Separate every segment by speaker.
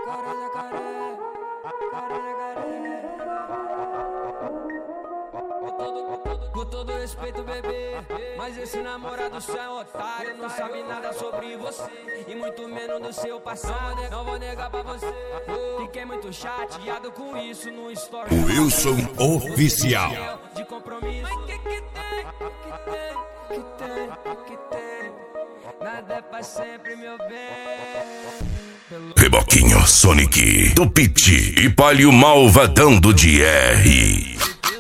Speaker 1: Com todo respeito, bebê, mas esse namorado seu é um otário. Não sabe nada sobre você e muito menos do seu passado. Não vou negar pra você, fiquei muito chateado com isso no story.
Speaker 2: Wilson Oficial.
Speaker 1: De compromisso, mas que tem? Nada é pra sempre, meu bem.
Speaker 2: Reboquinho Sonic, do Pit e Palio Malvadão do DR.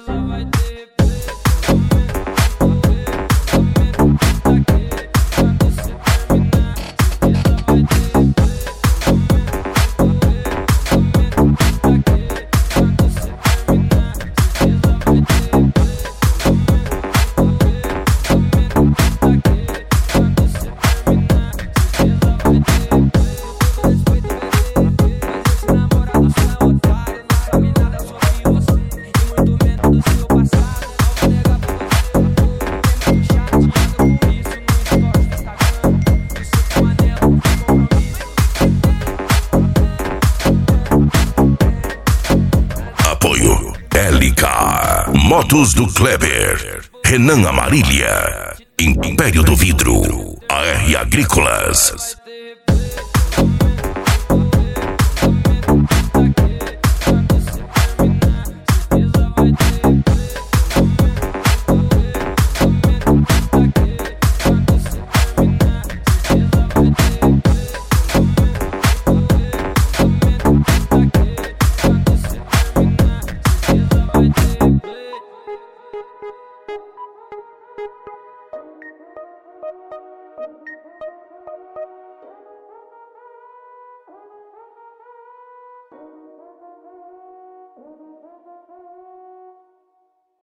Speaker 2: Apoio LK, Motos do Kleber, Renan Amarília, Império do Vidro, AR Agrícolas.